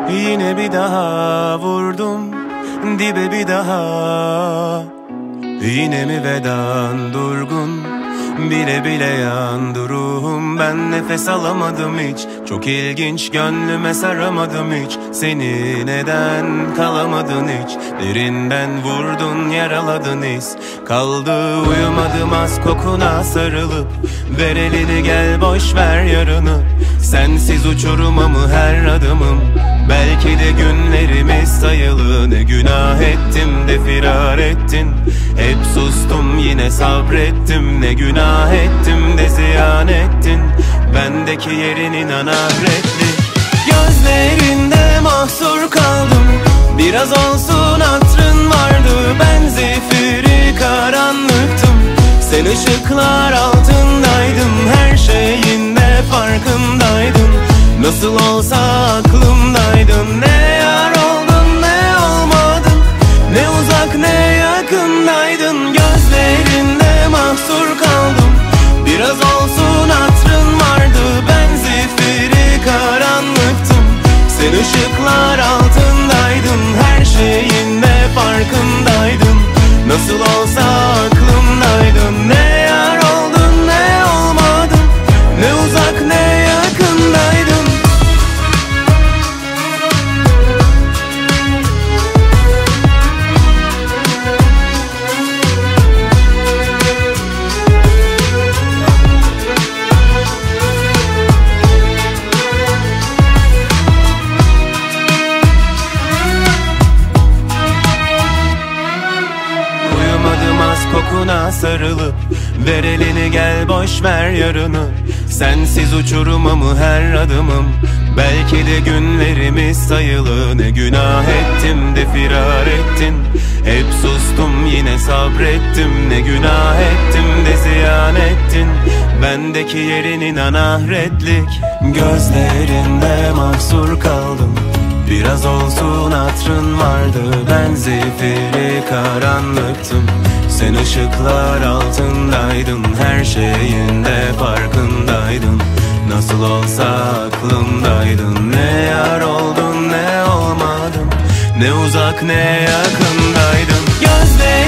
Yine bir daha vurdum dibe bir daha. Yine mi vedan durgun, bile bile yandı ruhum. Ben nefes alamadım hiç, çok ilginç, gönlüme saramadım hiç. Seni neden kalamadın hiç, derinden vurdun yaraladın his. Kaldı uyumadım az kokuna sarılıp, ver elini gel boş ver yarını. Sensiz uçuruma mı her adımım, belki de günlerimiz sayılı. Ne günah ettim de firar ettin, hep sustum yine sabrettim. Ne günah ettim de ziyan ettin, bendeki yerin inan ahretlik. Gözlerinde mahsur kaldım, biraz olsun hatırın vardı. Ben zifiri karanlıktım, sen ışıklar altındaydın. Her şeyin de farkındaydın, nasıl olsa aklımdaydın. Ne yar oldun ne olmadın, ne uzak ne yakındaydın. Gözlerinde mahsur kaldım, biraz olsun hatırın vardı. Ben zifiri karanlıktım, sen ışıklar altındaydın. Her şeyin de farkındaydın, nasıl olsa aklımdaydın. Ne yar oldun ne olmadın, ne uzak ne yakındaydın. Kokuna sarılıp, ver elini gel boş ver yarını. Sensiz uçuruma mı her adımım, belki de günlerimiz sayılı. Ne günah ettim de firar ettin, hep sustum yine sabrettim. Ne günah ettim de ziyan ettin, bendeki yerin inan ahretlik. Gözlerinde mahsur kaldım, biraz olsun hatırın vardı. Ben zifiri karanlıktım, sen ışıklar altındaydın. Her şeyin de farkındaydın, nasıl olsa aklımdaydın. Ne yar oldun ne olmadın, ne uzak ne yakındaydın. Gözlerim